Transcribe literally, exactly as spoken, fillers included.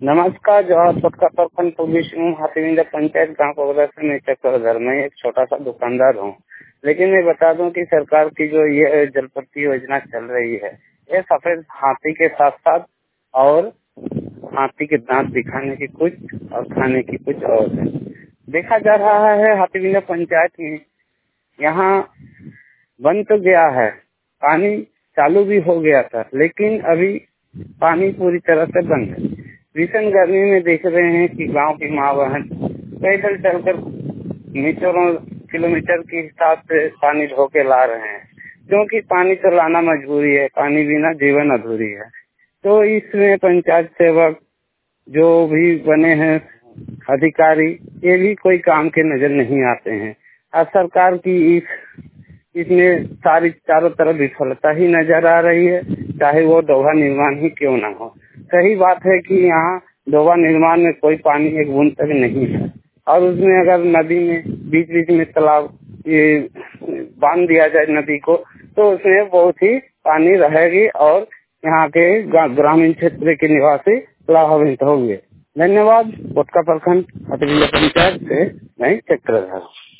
नमस्कार, जवाहर पटका प्रखंड पुलिस हाथीविंदा पंचायत गांव कोगरा से मैं चक्रधर। मैं एक छोटा सा दुकानदार हूं, लेकिन मैं बता दूं कि सरकार की जो ये जलप्रति योजना चल रही है, ये सफेद हाथी के साथ साथ और हाथी के दांत दिखाने की कुछ और खाने की कुछ और है। देखा जा रहा है हाथीविंदा पंचायत में यहाँ बन तो गया है, पानी चालू भी हो गया था, लेकिन अभी पानी पूरी तरह से बंद है। भीषण गर्मी में देख रहे हैं कि गांव की माँ बहन पैदल चलकर मीटरों किलोमीटर के हिसाब से पानी ढो के ला रहे हैं, क्योंकि पानी तो लाना मजबूरी है, पानी बिना जीवन अधूरी है। तो इसमें पंचायत सेवक जो भी बने हैं अधिकारी, ये भी कोई काम के नजर नहीं आते हैं। और सरकार की इस इसमें सारी चारों तरफ विफलता ही नजर आ रही है, चाहे वो डोभा निर्माण ही क्यों ना हो। सही बात है कि यहाँ डोभा निर्माण में कोई पानी एक बूंद तक नहीं है, और उसमें अगर नदी में बीच बीच में तालाब ये बांध दिया जाए नदी को, तो उसमें बहुत ही पानी रहेगी और यहाँ के ग्रामीण क्षेत्र के निवासी लाभान्वित होंगे। धन्यवाद। पटका प्रखंड हाथीविंदा पंचायत से मैं चक्रधर।